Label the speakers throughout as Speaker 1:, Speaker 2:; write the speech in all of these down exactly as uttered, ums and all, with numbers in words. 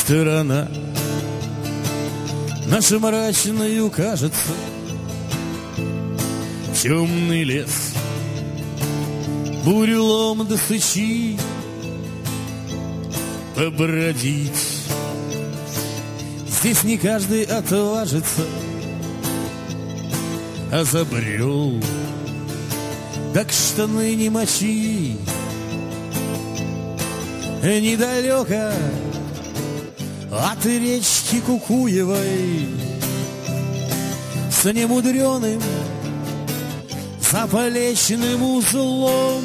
Speaker 1: Сторона наша мрачную кажется, темный лес, бурелом до сычи побродить. Здесь не каждый отважится, а забрел, так штаны не мочи. Недалеко от речки Кукуевой с немудреным заполечным узлом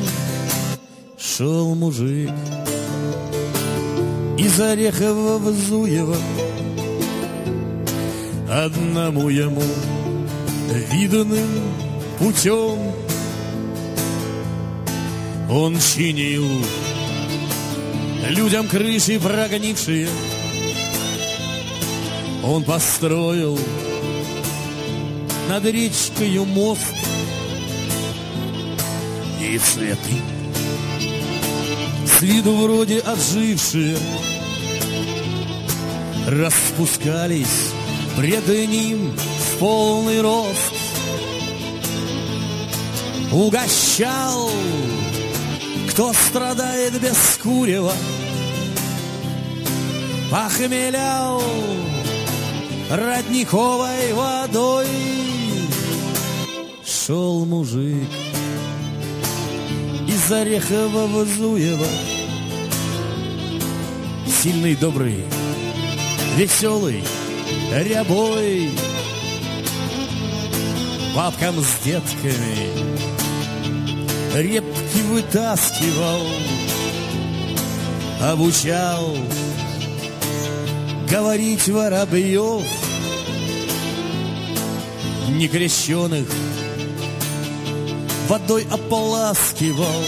Speaker 1: шел мужик из Орехова в Зуево. Одному ему видным путем он чинил людям крыши прогнившие. Он построил над речкою мост, и цветы с виду вроде отжившие распускались пред ним в полный рост. Угощал, кто страдает без курева, похмелял родниковой водой. Шел мужик из Орехова в Зуево, сильный, добрый, веселый, рябой, бабкам с детками репки вытаскивал, обучал говорить воробьев, некрещеных водой ополаскивал,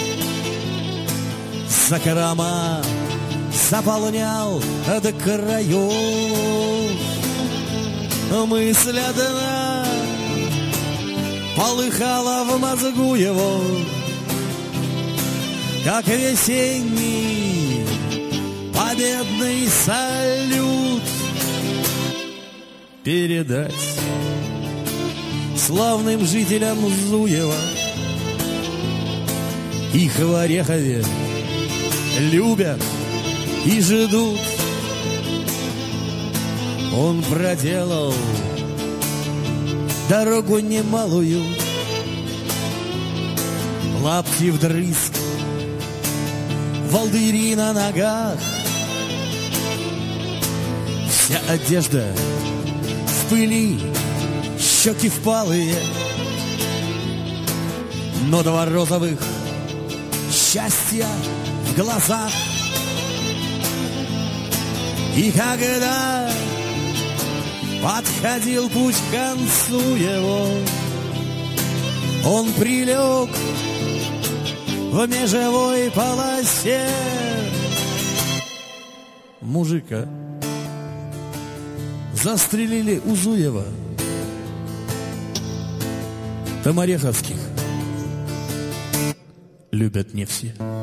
Speaker 1: закрома заполнял до краев. Мысль одна полыхала в мозгу его, как весенний победный салют. Передать славным жителям Зуева, их в Орехове любят и ждут. Он проделал дорогу немалую, лапти вдрызг, волдыри на ногах, вся одежда в пыли, щеки впалые, но два розовых счастья в глазах. И когда подходил путь к концу его, он прилег в межевой полосе. Мужика застрелили у Зуева. Там ореховских любят не все.